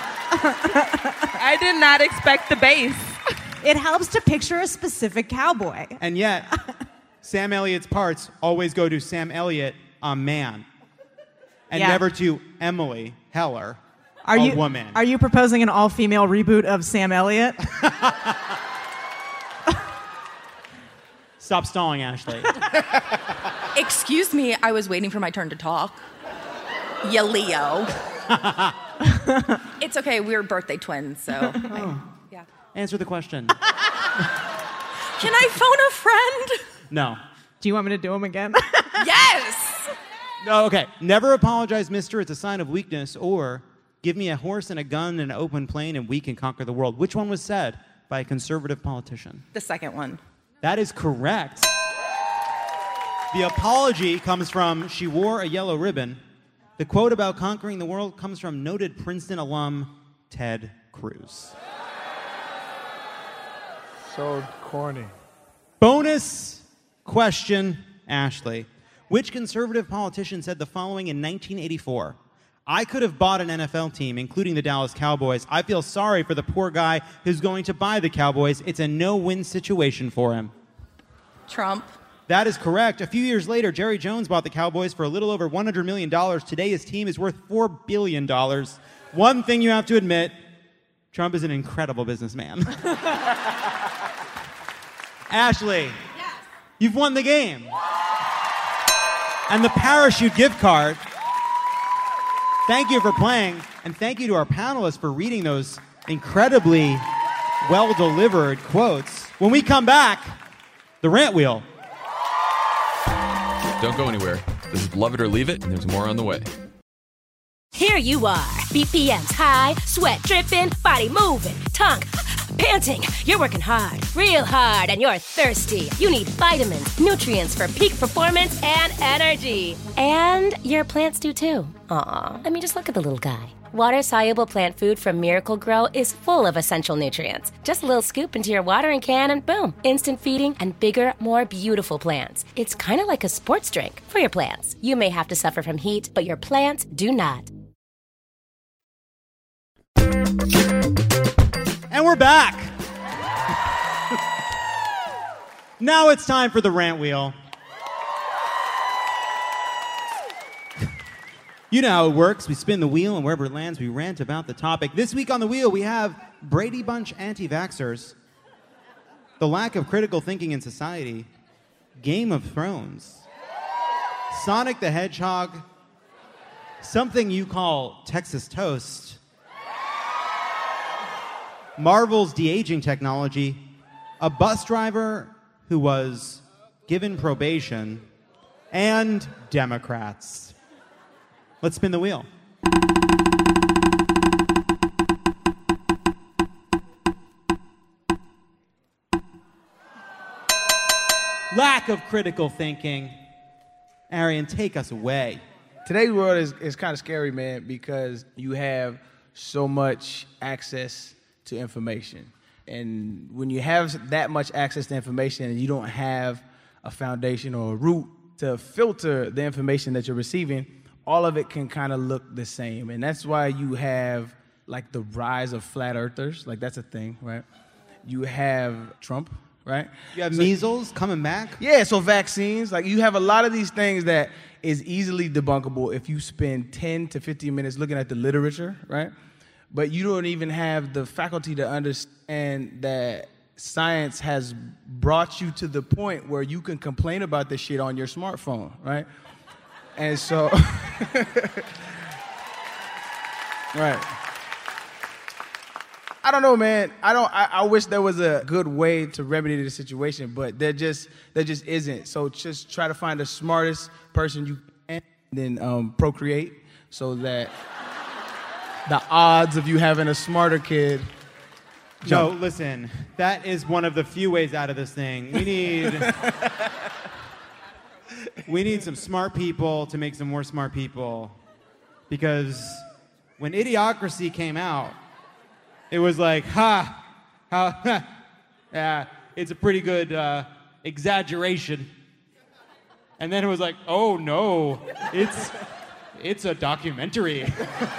I did not expect the bass. It helps to picture a specific cowboy. And yet, Sam Elliott's parts always go to Sam Elliott, a man, and Yeah. never to Emily Heller, Are a you, woman. Are you proposing an all-female reboot of Sam Elliott? Stop stalling, Ashley. Excuse me, I was waiting for my turn to talk. Ya Leo. It's okay, we're birthday twins, so. I, yeah. Answer the question. Can I phone a friend? No. Do you want me to do them again? Yes! No, okay. Never apologize, mister. It's a sign of weakness. Or give me a horse and a gun and an open plain and we can conquer the world. Which one was said by a conservative politician? The second one. That is correct. The apology comes from "She wore a yellow ribbon." The quote about conquering the world comes from noted Princeton alum Ted Cruz. So corny. Bonus question, Ashley. Which conservative politician said the following in nineteen eighty-four? I could have bought an N F L team, including the Dallas Cowboys. I feel sorry for the poor guy who's going to buy the Cowboys. It's a no-win situation for him. Trump. That is correct. A few years later, Jerry Jones bought the Cowboys for a little over one hundred million dollars. Today, his team is worth four billion dollars. One thing you have to admit, Trump is an incredible businessman. Ashley, yes. You've won the game. And the parachute gift card. Thank you for playing, and thank you to our panelists for reading those incredibly well-delivered quotes. When we come back, the rant wheel. Don't go anywhere. This is Love It or Leave It, and there's more on the way. Here you are, B P Ms high, sweat dripping, body moving, tongue panting. You're working hard, real hard, and you're thirsty. You need vitamins, nutrients for peak performance and energy. And your plants do too. Aw, I mean, just look at the little guy. Water-soluble plant food from Miracle Grow is full of essential nutrients. Just a little scoop into your watering can and boom, instant feeding and bigger, more beautiful plants. It's kind of like a sports drink for your plants. You may have to suffer from heat, but your plants do not. And we're back. Now it's time for the rant wheel. You know how it works. We spin the wheel, and wherever it lands, we rant about the topic. This week on the wheel, we have Brady Bunch anti-vaxxers, the lack of critical thinking in society, Game of Thrones, Sonic the Hedgehog, something you call Texas toast, Marvel's de-aging technology, a bus driver who was given probation, and Democrats. Let's spin the wheel. Lack of critical thinking. Arian, take us away. Today's world is, is kind of scary, man, because you have so much access to information. And when you have that much access to information and you don't have a foundation or a root to filter the information that you're receiving, all of it can kind of look the same. And that's why you have like the rise of flat earthers. Like that's a thing, right? You have Trump, right? You have so, measles coming back? Yeah, so vaccines. Like you have a lot of these things that is easily debunkable if you spend ten to fifteen minutes looking at the literature, right? But you don't even have the faculty to understand that science has brought you to the point where you can complain about this shit on your smartphone, right? And so, right. I don't know, man. I don't. I, I wish there was a good way to remedy the situation, but there just there just isn't. So just try to find the smartest person you can, and then um, procreate, so that the odds of you having a smarter kid. No, jump. listen. That is one of the few ways out of this thing. We need we need some smart people to make some more smart people, because when Idiocracy came out, it was like, ha, ha, yeah, it's a pretty good uh, exaggeration. And then it was like, oh no, it's it's a documentary.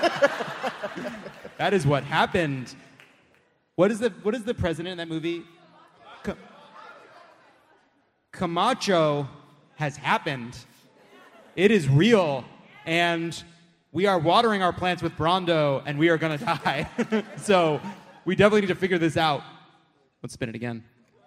That is what happened. What is the what is the president in that movie? C- Camacho has happened. It is real, and we are watering our plants with Brawndo, and we are gonna die. So we definitely need to figure this out. Let's spin it again.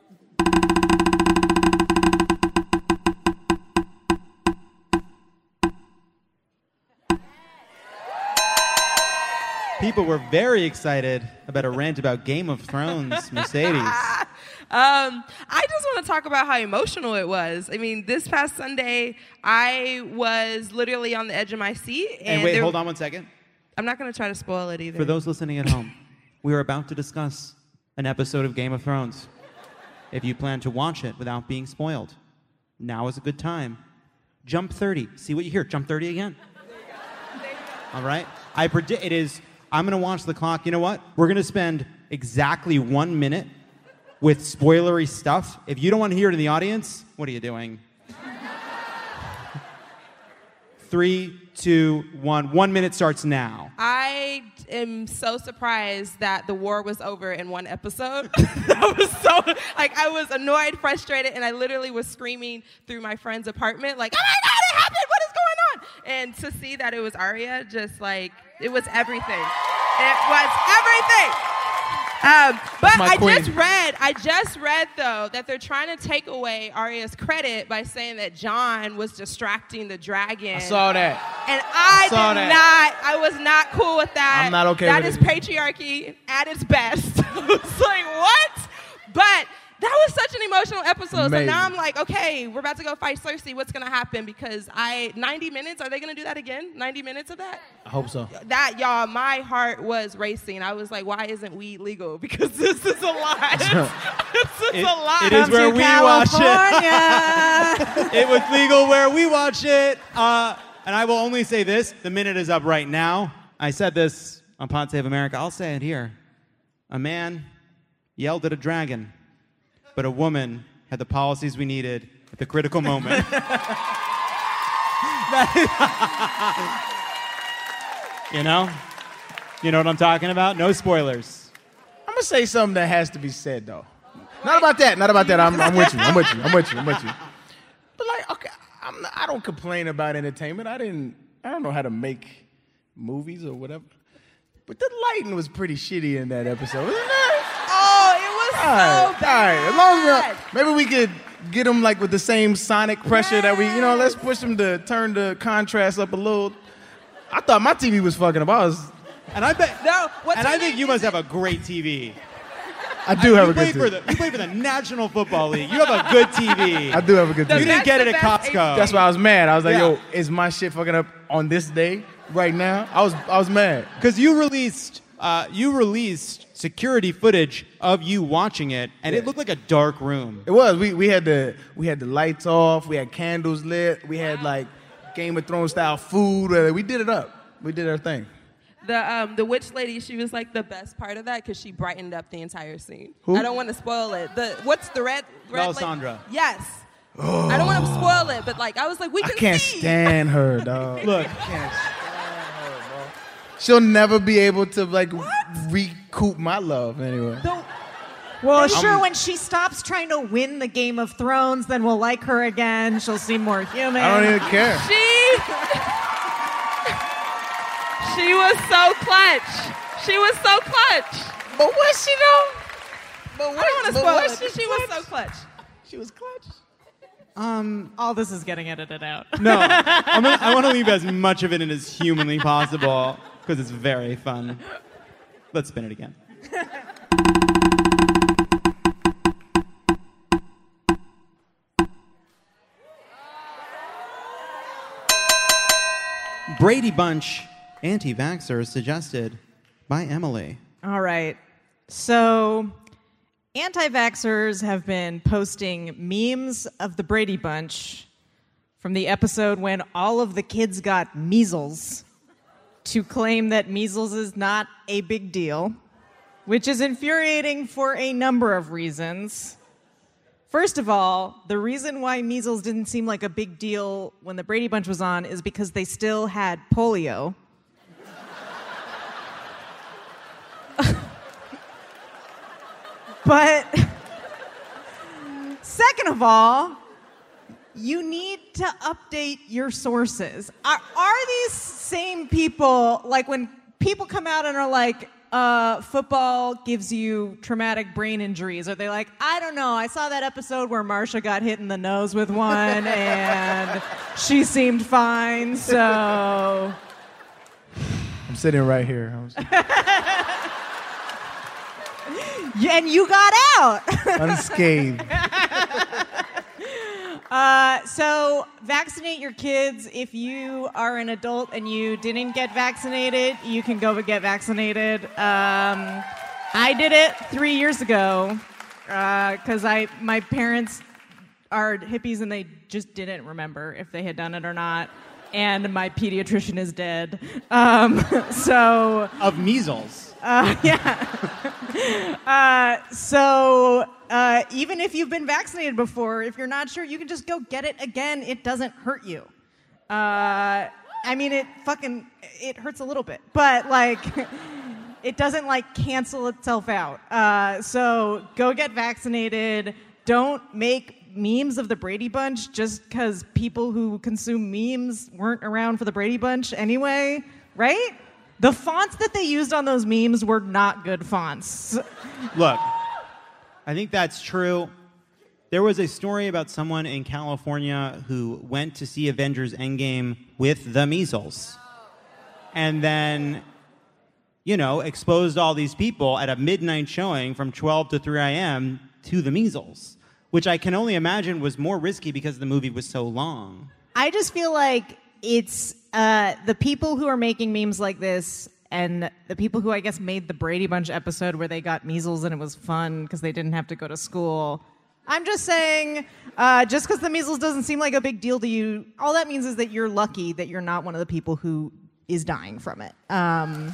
People were very excited about a rant about Game of Thrones, Mercedes. Um, I just want to talk about how emotional it was. I mean, this past Sunday, I was literally on the edge of my seat. And, And wait, there, hold on one second. I'm not going to try to spoil it either. For those listening at home, we are about to discuss an episode of Game of Thrones. If you plan to watch it without being spoiled, now is a good time. Jump thirty. See what you hear. Jump thirty again. All right? I predict it is... I'm going to watch the clock. You know what? We're going to spend exactly one minute with spoilery stuff. If you don't want to hear it in the audience, what are you doing? Three, two, one. One minute starts now. I am so surprised that the war was over in one episode. I was so, like, I was annoyed, frustrated, and I literally was screaming through my friend's apartment, like, oh my God, it happened! What is going on? And to see that it was Arya, just like, it was everything. It was everything. Um, but I queen. just read, I just read though, that they're trying to take away Arya's credit by saying that Jon was distracting the dragon. I saw that. And I, I saw did that. not, I was not cool with that. I'm not okay That with is it. patriarchy at its best. I was like, what? But that was such an emotional episode. Amazing. So now I'm like, okay, we're about to go fight Cersei. What's going to happen? Because I, ninety minutes, are they going to do that again? ninety minutes of that? I hope so. That, y'all, my heart was racing. I was like, why isn't weed legal? Because this is a lot. this is It- a lot. it is Come where to we watch it. California. It was legal where we watch it. Uh, and I will only say this. The minute is up right now. I said this on Pod Save America. I'll say it here. A man yelled at a dragon, but a woman had the policies we needed at the critical moment. You know? You know what I'm talking about? No spoilers. I'm gonna say something that has to be said though. Not about that. Not about that. I'm, I'm with you. I'm with you. I'm with you. I'm with you. But like, okay, I'm not, I don't complain about entertainment. I didn't. I don't know how to make movies or whatever. But the lighting was pretty shitty in that episode, wasn't it? Oh, it was All right, so all right. bad. As long as we're, maybe we could get them like with the same sonic pressure that we, you know, let's push them to turn the contrast up a little. I thought my T V was fucking up. I was. And I bet. No, what And I think you must have a great T V. I do have you a good play T V. for the, You play for the National Football League. You have a good T V. I do have a good T V. You didn't get it at Costco. That's why I was mad. I was like, Yeah. yo, is my shit fucking up on this day right now? I was I was mad. Because you released uh, you released security footage of you watching it, and it looked like a dark room. It was. We we had the we had the lights off. We had candles lit. We had like Game of Thrones style food. Uh, We did it up. We did our thing. The um the witch lady, she was like the best part of that because she brightened up the entire scene. Who? I don't want to spoil it. The what's the red? red lady? Melisandre. Yes. I don't want to spoil it, but like I was like, we I can can't see. stand her, dog. Look, I can't stand her, bro. She'll never be able to like recoup my love anyway. Well, I'm- sure, when she stops trying to win the Game of Thrones, then we'll like her again. She'll seem more human. I don't even care. She She was so clutch. She was so clutch. But was she though? But I don't want to but spoil was it. she but She was clutch? so clutch. She was clutch. Um, All this is getting edited out. no, I'm gonna, I want to leave as much of it in as humanly possible because it's very fun. Let's spin it again. Brady Bunch anti-vaxxers suggested by Emily. All right. So, anti-vaxxers have been posting memes of the Brady Bunch from the episode when all of the kids got measles to claim that measles is not a big deal, which is infuriating for a number of reasons. First of all, the reason why measles didn't seem like a big deal when the Brady Bunch was on is because they still had polio. But second of all, you need to update your sources. Are, are these same people, like when people come out and are like, uh, football gives you traumatic brain injuries, are they like, I don't know, I saw that episode where Marsha got hit in the nose with one and she seemed fine, so... I'm sitting right here. Yeah, and you got out. Unscathed. Uh, so vaccinate your kids. If you are an adult and you didn't get vaccinated, you can go get vaccinated. Um, I did it three years ago because I my parents are hippies and they just didn't remember if they had done it or not. And my pediatrician is dead. Um, so of measles. Uh, yeah. uh, so uh, even if you've been vaccinated before, if you're not sure, you can just go get it again. It doesn't hurt you. Uh, I mean, it fucking it hurts a little bit, but like it doesn't like cancel itself out. Uh, so go get vaccinated. Don't make memes of the Brady Bunch just because people who consume memes weren't around for the Brady Bunch anyway, right? The fonts that they used on those memes were not good fonts. Look, I think that's true. There was a story about someone in California who went to see Avengers Endgame with the measles. And then, you know, exposed all these people at a midnight showing from twelve to three a.m. to the measles, which I can only imagine was more risky because the movie was so long. I just feel like it's uh, the people who are making memes like this and the people who I guess made the Brady Bunch episode where they got measles and it was fun because they didn't have to go to school. I'm just saying, uh, just because the measles doesn't seem like a big deal to you, all that means is that you're lucky that you're not one of the people who is dying from it. Um,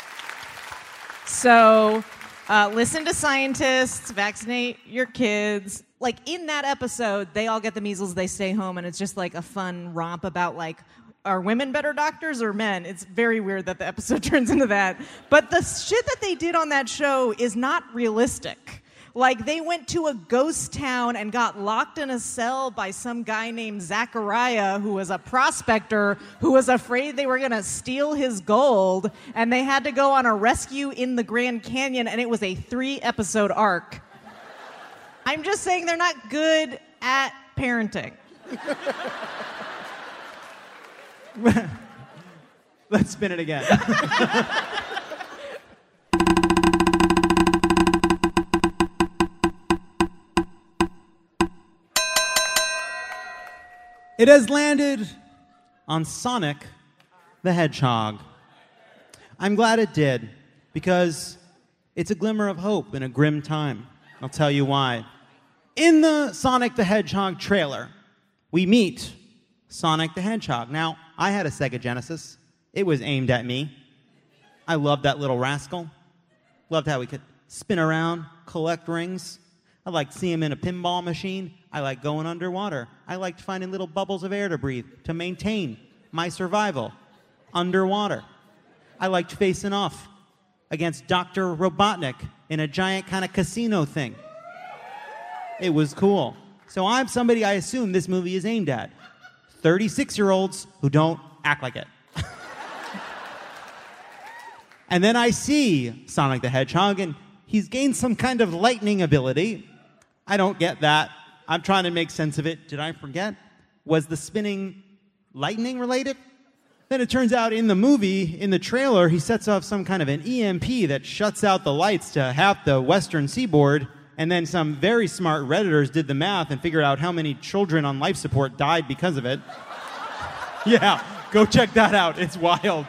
so uh, listen to scientists, vaccinate your kids. Like in that episode, they all get the measles, they stay home, and it's just like a fun romp about like, are women better doctors or men? It's very weird that the episode turns into that. But the shit that they did on that show is not realistic. Like they went to a ghost town and got locked in a cell by some guy named Zachariah who was a prospector who was afraid they were going to steal his gold, and they had to go on a rescue in the Grand Canyon, and it was a three-episode arc. I'm just saying they're not good at parenting. Let's spin it again. It has landed on Sonic the Hedgehog. I'm glad it did, because it's a glimmer of hope in a grim time. I'll tell you why. In the Sonic the Hedgehog trailer, we meet Sonic the Hedgehog. Now, I had a Sega Genesis. It was aimed at me. I loved that little rascal. Loved how he could spin around, collect rings. I'd like to see him in a pinball machine. I like going underwater. I liked finding little bubbles of air to breathe to maintain my survival underwater. I liked facing off against Doctor Robotnik in a giant kind of casino thing. It was cool. So I'm somebody I assume this movie is aimed at. thirty-six-year-olds who don't act like it. And then I see Sonic the Hedgehog, and he's gained some kind of lightning ability. I don't get that. I'm trying to make sense of it. Did I forget? Was the spinning lightning related? Then it turns out in the movie, in the trailer, he sets off some kind of an E M P that shuts out the lights to half the western seaboard, and then some very smart Redditors did the math and figured out how many children on life support died because of it. Yeah, go check that out. It's wild.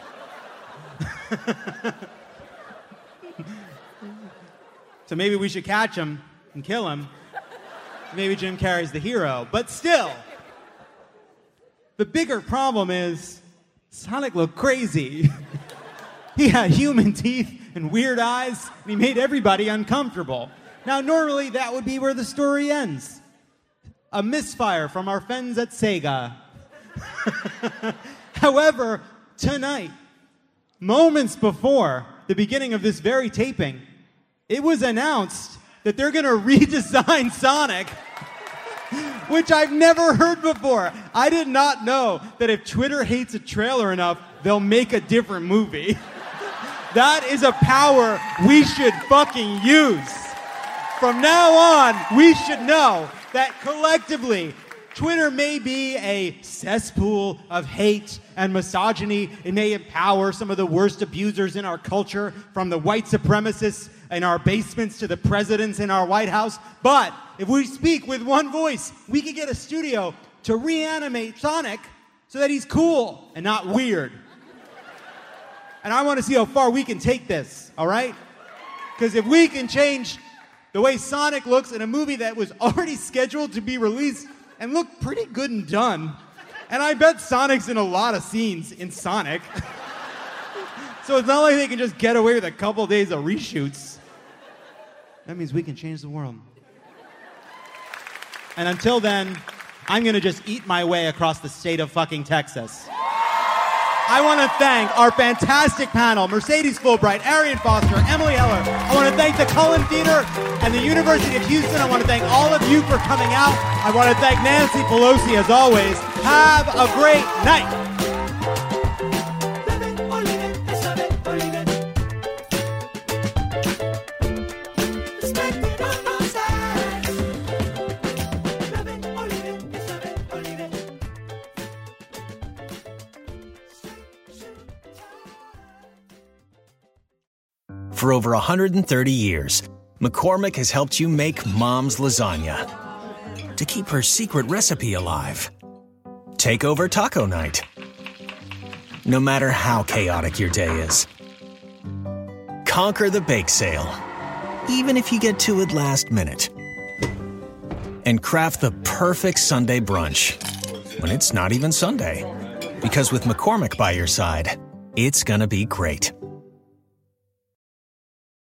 So maybe we should catch him and kill him. Maybe Jim Carrey's the hero. But still, the bigger problem is Sonic looked crazy. He had human teeth and weird eyes, and he made everybody uncomfortable. Now, normally, that would be where the story ends. A misfire from our friends at Sega. However, tonight, moments before the beginning of this very taping, it was announced that they're going to redesign Sonic, which I've never heard before. I did not know that if Twitter hates a trailer enough, they'll make a different movie. That is a power we should fucking use. From now on, we should know that collectively, Twitter may be a cesspool of hate and misogyny. It may empower some of the worst abusers in our culture, from the white supremacists in our basements to the presidents in our White House. But if we speak with one voice, we can get a studio to reanimate Sonic so that he's cool and not weird. And I want to see how far we can take this, all right? Because if we can change the way Sonic looks in a movie that was already scheduled to be released and looked pretty good and done, and I bet Sonic's in a lot of scenes in Sonic. So it's not like they can just get away with a couple days of reshoots. That means we can change the world. And until then, I'm going to just eat my way across the state of fucking Texas. I want to thank our fantastic panel, Mercedes Fulbright, Arian Foster, Emily Heller. I want to thank the Cullen Theater and the University of Houston. I want to thank all of you for coming out. I want to thank Nancy Pelosi, as always. Have a great night. For over one hundred thirty years, McCormick has helped you make Mom's lasagna to keep her secret recipe alive. Take over taco night, no matter how chaotic your day is. Conquer the bake sale, even if you get to it last minute. And craft the perfect Sunday brunch when it's not even Sunday. Because with McCormick by your side, it's gonna be great.